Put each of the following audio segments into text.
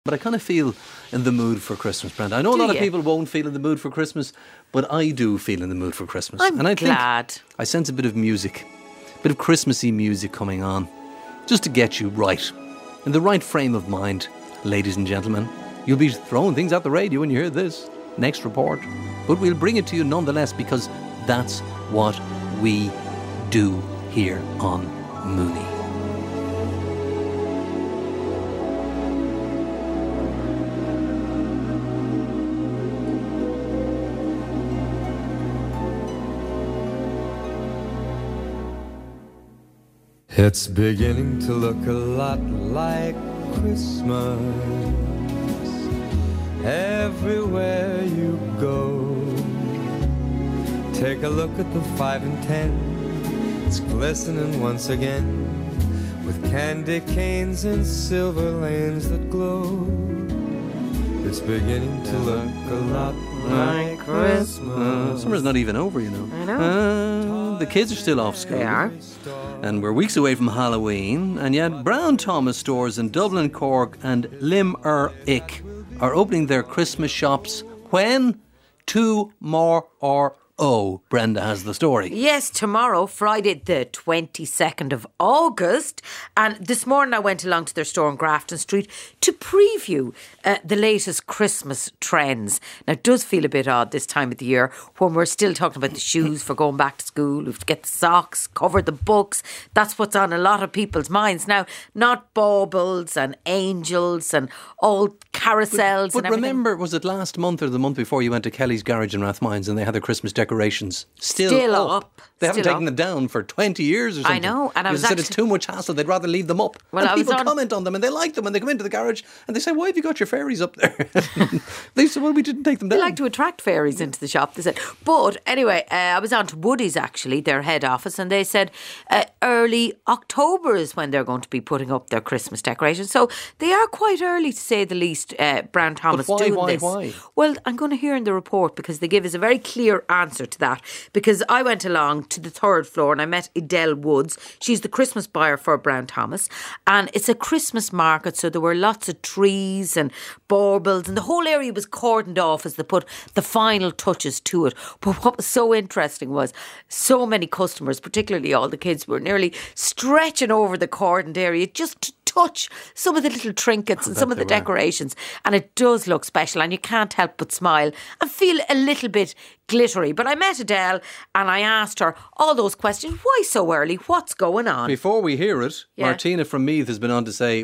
But I kind of feel in the mood for Christmas, Brenda. I know a lot of people won't feel in the mood for Christmas, but I do feel in the mood for Christmas. I'm glad. Think I sense a bit of music, a bit of Christmassy music coming on, just to get you right, in the right frame of mind, ladies and gentlemen. You'll be throwing things at the radio when you hear this next report, but we'll bring it to you nonetheless because that's what we do here on Mooney. It's beginning to look a lot like Christmas everywhere you go. Take a look at the 5 and 10. It's glistening once again with candy canes and silver lanes that glow. It's beginning to look a lot like Christmas. Summer's not even over, you know. I know. The kids are still off school. They are. And we're weeks away from Halloween, and yet Brown Thomas stores in Dublin, Cork and Limerick are opening their Christmas shops when? Tomorrow. Brenda has the story. Yes, tomorrow, Friday the 22nd of August. And this morning I went along to their store on Grafton Street to preview the latest Christmas trends. Now, it does feel a bit odd this time of the year when we're still talking about the shoes for going back to school. We have to get the socks, cover the books. That's what's on a lot of people's minds now. Not baubles and angels and all carousels but and everything. Remember, was it last month or the month before you went to Kelly's Garage in Rathmines and they had their Christmas decorations still up. They haven't taken them down for 20 years or something. I know. And I was said it's too much hassle. They'd rather leave them up. Well, and people comment on them and they like them when they come into the garage and they say, why have you got your fairies up there? They said, well, we didn't take them down. They like to attract fairies into the shop, they said. But anyway, I was on to Woody's actually, their head office, and they said early October is when they're going to be putting up their Christmas decorations. So they are quite early, to say the least, Brown Thomas doing this. Why? Well, I'm going to hear in the report because they give us a very clear answer to that. Because I went along to the third floor and I met Edel Woods. She's the Christmas buyer for Brown Thomas. And it's a Christmas market, so there were lots of trees and baubles and the whole area was cordoned off as they put the final touches to it. But what was so interesting was so many customers, particularly all the kids, were nearly stretching over the cordoned area just to touch some of the little trinkets and some of the decorations. And it does look special and you can't help but smile and feel a little bit glittery. But I met Adele and I asked her all those questions. Why so early? What's going on? Before we hear it, Martina from Meath has been on to say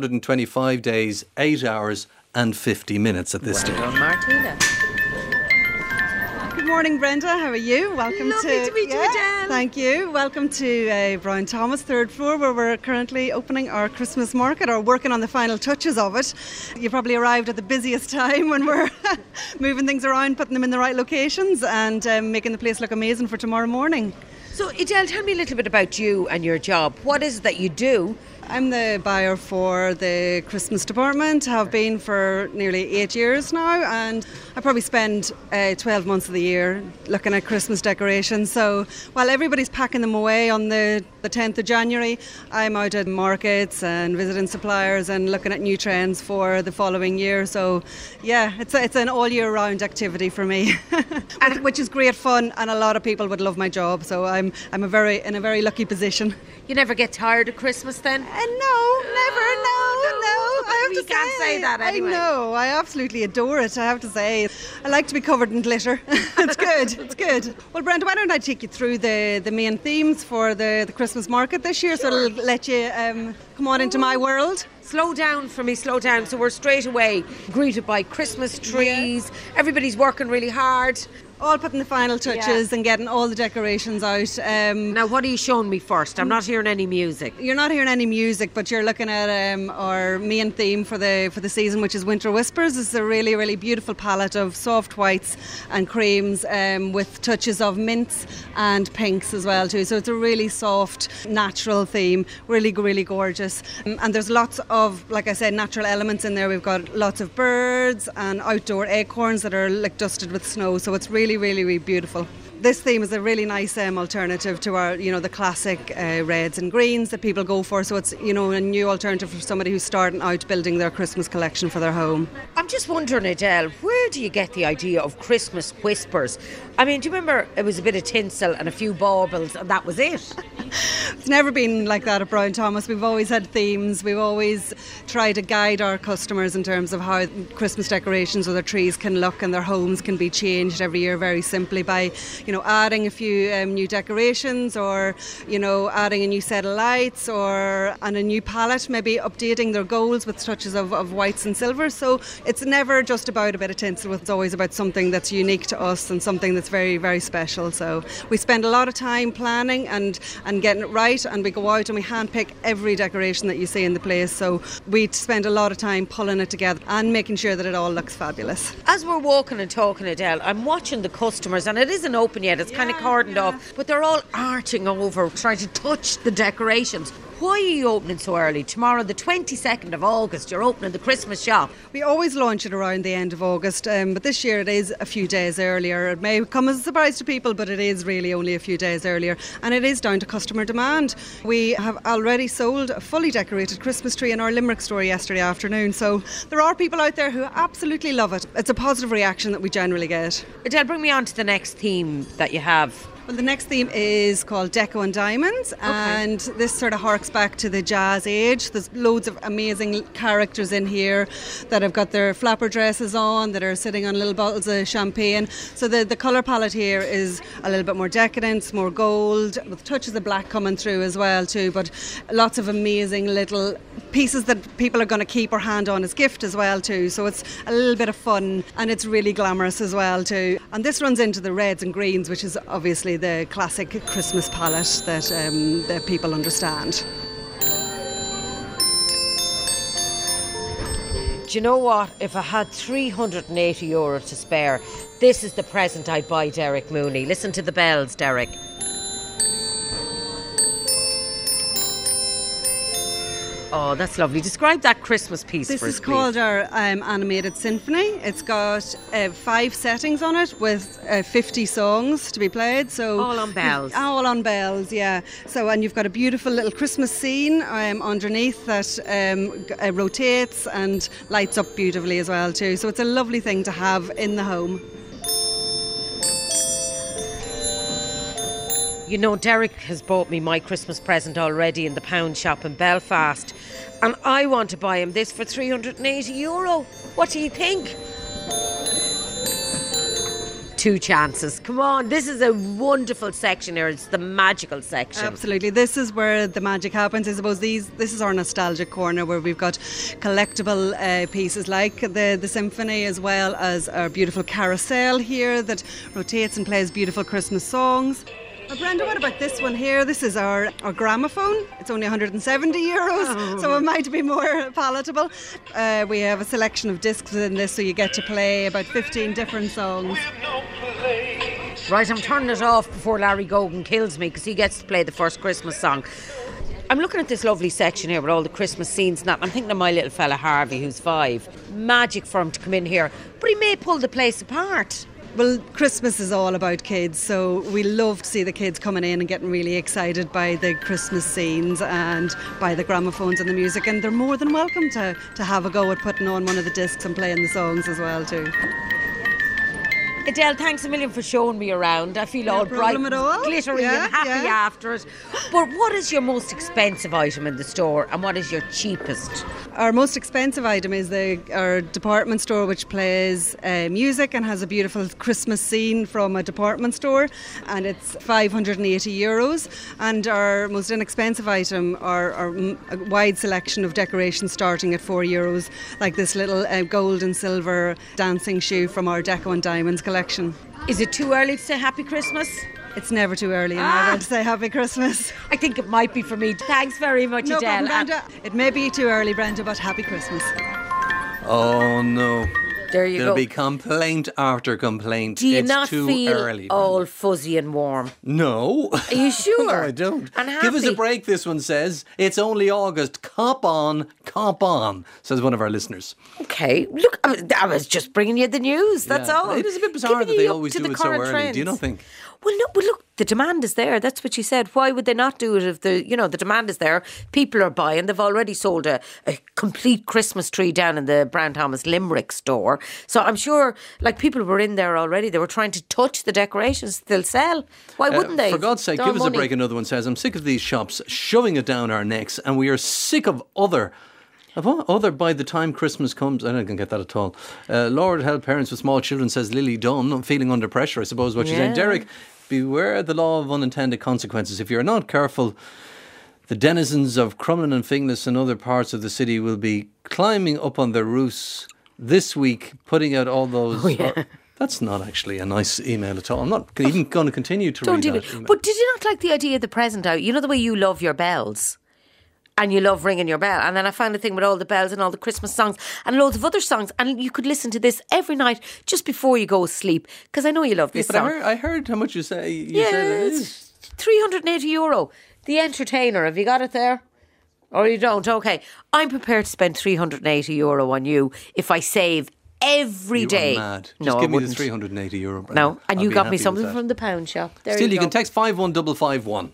125 days, 8 hours and 50 minutes at this stage. Well done, Martina. Good morning, Brenda. How are you? Welcome Lovely to meet you, Adele. Thank you. Welcome to Brown Thomas, third floor, where we're currently opening our Christmas market, or working on the final touches of it. You probably arrived at the busiest time when we're moving things around, putting them in the right locations and making the place look amazing for tomorrow morning. So, Adele, tell me a little bit about you and your job. What is it that you do? I'm the buyer for the Christmas department, have been for nearly 8 years now, and I probably spend 12 months of the year looking at Christmas decorations. So while everybody's packing them away on the 10th of January, I'm out at markets and visiting suppliers and looking at new trends for the following year. So yeah, it's an all year round activity for me, which is great fun, and a lot of people would love my job. So I'm in a very lucky position. You never get tired of Christmas then? No, never, no. I have You can't say that anyway. I know, I absolutely adore it, I have to say. I like to be covered in glitter. It's good. Well, Brenda, why don't I take you through the main themes for the Christmas market this year, so it'll let you come on into my world. Slow down for me, slow down. So we're straight away greeted by Christmas trees. Yeah. Everybody's working really hard. All putting the final touches and getting all the decorations out. Now, what are you showing me first? I'm not hearing any music. You're not hearing any music, but you're looking at our main theme for the season, which is Winter Whispers. It's a really, really beautiful palette of soft whites and creams with touches of mints and pinks as well too. So it's a really soft, natural theme, really, really gorgeous. And there's lots of, like I said, natural elements in there. We've got lots of birds and outdoor acorns that are like dusted with snow. So it's really, really, really beautiful. this theme is a really nice alternative to our, the classic reds and greens that people go for. So it's, a new alternative for somebody who's starting out building their Christmas collection for their home. I'm just wondering, Adele, where do you get the idea of Christmas whispers? I mean, do you remember it was a bit of tinsel and a few baubles and that was it? It's never been like that at Brown Thomas. We've always had themes. We've always tried to guide our customers in terms of how Christmas decorations or their trees can look and their homes can be changed every year very simply by, adding a few new decorations or, adding a new set of lights and a new palette, maybe updating their goals with touches of whites and silvers. So it's never just about a bit of tinsel. It's always about something that's unique to us and something that's very, very special. So we spend a lot of time planning and getting it right, and we go out and we handpick every decoration that you see in the place. So we spend a lot of time pulling it together and making sure that it all looks fabulous. As we're walking and talking, Adele, I'm watching the customers, and it isn't open yet, it's kind of cordoned off, but they're all arching over trying to touch the decorations. Why are you opening so early? Tomorrow, the 22nd of August, you're opening the Christmas shop. We always launch it around the end of August, but this year it is a few days earlier. It may come as a surprise to people, but it is really only a few days earlier, and it is down to customer demand. We have already sold a fully decorated Christmas tree in our Limerick store yesterday afternoon, so there are people out there who absolutely love it. It's a positive reaction that we generally get. Adele, bring me on to the next theme that you have. Well, the next theme is called Deco and Diamonds, and this sort of harks back to the jazz age. There's loads of amazing characters in here that have got their flapper dresses on, that are sitting on little bottles of champagne. So the colour palette here is a little bit more decadent, more gold, with touches of black coming through as well too, but lots of amazing little pieces that people are going to keep or hand on as gift as well too. So it's a little bit of fun, and it's really glamorous as well too. And this runs into the reds and greens, which is obviously the classic Christmas palette that people understand. Do you know what? If I had €380 to spare, this is the present I'd buy Derek Mooney. Listen to the bells, Derek. Oh, that's lovely. Describe that Christmas piece for us, please. This is called our animated symphony. It's got 5 settings on it with 50 songs to be played. So all on bells. All on bells, yeah. So, and you've got a beautiful little Christmas scene underneath that rotates and lights up beautifully as well too. So it's a lovely thing to have in the home. You know, Derek has bought me my Christmas present already in the pound shop in Belfast, and I want to buy him this for €380. What do you think? 2 chances. Come on, this is a wonderful section here. It's the magical section. Absolutely. This is where the magic happens. I suppose this is our nostalgic corner where we've got collectible pieces like the symphony, as well as our beautiful carousel here that rotates and plays beautiful Christmas songs. Brenda, what about this one here? This is our gramophone. It's only €170, so it might be more palatable. We have a selection of discs within this, so you get to play about 15 different songs. Right, I'm turning it off before Larry Gogan kills me, because he gets to play the first Christmas song. I'm looking at this lovely section here with all the Christmas scenes and that. I'm thinking of my little fella Harvey, who's 5. Magic for him to come in here, but he may pull the place apart. Well, Christmas is all about kids, so we love to see the kids coming in and getting really excited by the Christmas scenes and by the gramophones and the music, and they're more than welcome to have a go at putting on one of the discs and playing the songs as well too. Adele, thanks a million for showing me around. I feel all bright and glittery and happy after it. But what is your most expensive item in the store, and what is your cheapest? Our most expensive item is our department store, which plays music and has a beautiful Christmas scene from a department store, and it's €580. And our most inexpensive item are a wide selection of decorations starting at €4, like this little gold and silver dancing shoe from our Deco and Diamonds collection. Is it too early to say Happy Christmas? It's never too early in my to say Happy Christmas. I think it might be for me. Thanks very much, no Adele. Problem, Brenda. It may be too early, Brenda, but Happy Christmas. Oh no. There you There'll go. be complaint after complaint. Do you it's not too feel early. all fuzzy and warm? No. Are you sure? No, I don't. And Give us a happy? break, this one says. It's only August. Cop on, says one of our listeners. Okay, look, I was just bringing you the news. That's Yeah. all. It is a bit bizarre Giving that they you up always to do the it so current early. Do you trends. not think? Well, no, but look, the demand is there. That's what she said. Why would they not do it if the demand is there? People are buying. They've already sold a complete Christmas tree down in the Brown Thomas Limerick store. So I'm sure, like, people were in there already. They were trying to touch the decorations. They'll sell. Why wouldn't they? For God's sake, They're give us money. a break. Another one says, I'm sick of these shops shoving it down our necks, and we are sick of other by the time Christmas comes. I don't get that at all. Lord help parents with small children, says Lily Dunn. I'm feeling under pressure, I suppose, what she's saying. Yeah. Derek, beware the law of unintended consequences. If you're not careful, the denizens of Crumlin and Finglas and other parts of the city will be climbing up on their roofs this week, putting out all those... That's not actually a nice email at all. I'm not even going to continue to read Don't that even. email. But did you not like the idea of the present out? You know the way you love your bells? And you love ringing your bell. And then I found a thing with all the bells and all the Christmas songs and loads of other songs. And you could listen to this every night just before you go to sleep. Because I know you love this But song. I heard how much you say. Yeah, said it it's is. €380. The Entertainer. Have you got it there? Or you don't? Okay. I'm prepared to spend €380 on you if I save every You day. are mad. Just No, I give me the wouldn't. €380. Brenda. No. And I'll you be got happy me with something that. from the pound shop. There Still, you go. can text 51551.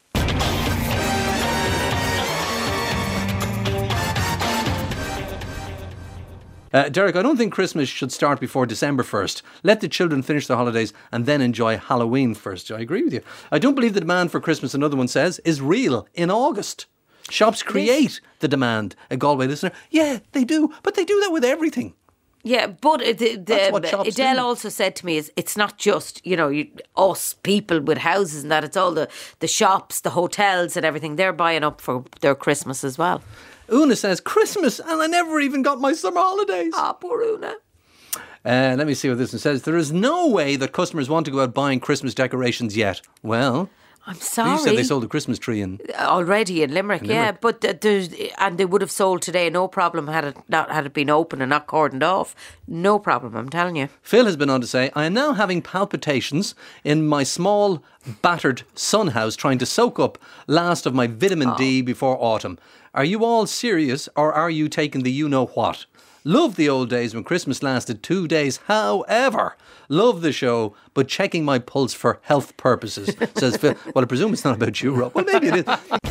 Derek, I don't think Christmas should start before December 1st. Let the children finish their holidays and then enjoy Halloween first. I agree with you. I don't believe the demand for Christmas, another one says, is real in August. Shops create the demand. A Galway listener, yeah, they do. But they do that with everything. Yeah, but That's what shops Adele do. also said to me, it's not just, us people with houses and that. It's all the shops, the hotels and everything. They're buying up for their Christmas as well. Una says, Christmas, and I never even got my summer holidays. Ah, poor Una. Let me see what this one says. There is no way that customers want to go out buying Christmas decorations yet. Well, I'm sorry. you said they sold a Christmas tree in... Already in Limerick, yeah. But and they would have sold today, no problem, had it been open and not cordoned off. No problem, I'm telling you. Phil has been on to say, I am now having palpitations in my small, battered sun house trying to soak up last of my vitamin D before autumn. Are you all serious or are you taking the you-know-what? Love the old days when Christmas lasted 2 days. However, love the show, but checking my pulse for health purposes, says Phil. Well, I presume it's not about you, Rob. Well, maybe it is.